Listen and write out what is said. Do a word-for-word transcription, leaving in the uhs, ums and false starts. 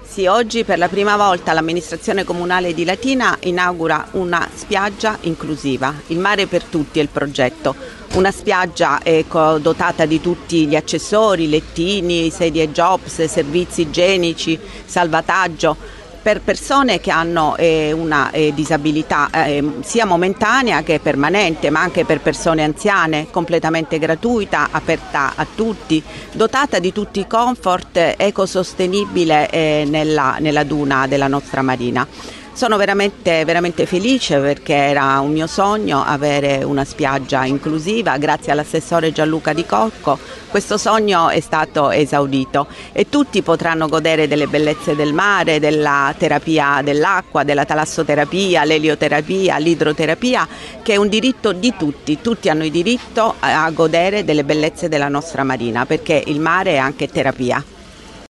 Sì, oggi per la prima volta l'amministrazione comunale di Latina inaugura una spiaggia inclusiva. Il mare per tutti è il progetto. Una spiaggia ecco, dotata di tutti gli accessori, lettini, sedie jobs, servizi igienici, salvataggio, per persone che hanno eh, una eh, disabilità eh, sia momentanea che permanente, ma anche per persone anziane, completamente gratuita, aperta a tutti, dotata di tutti i comfort, ecosostenibile eh, nella, nella duna della nostra marina. Sono veramente, veramente felice perché era un mio sogno avere una spiaggia inclusiva. Grazie all'assessore Gianluca Di Cocco questo sogno è stato esaudito e tutti potranno godere delle bellezze del mare, della terapia dell'acqua, della talassoterapia, l'elioterapia, l'idroterapia, che è un diritto di tutti. Tutti hanno il diritto a godere delle bellezze della nostra marina, perché il mare è anche terapia.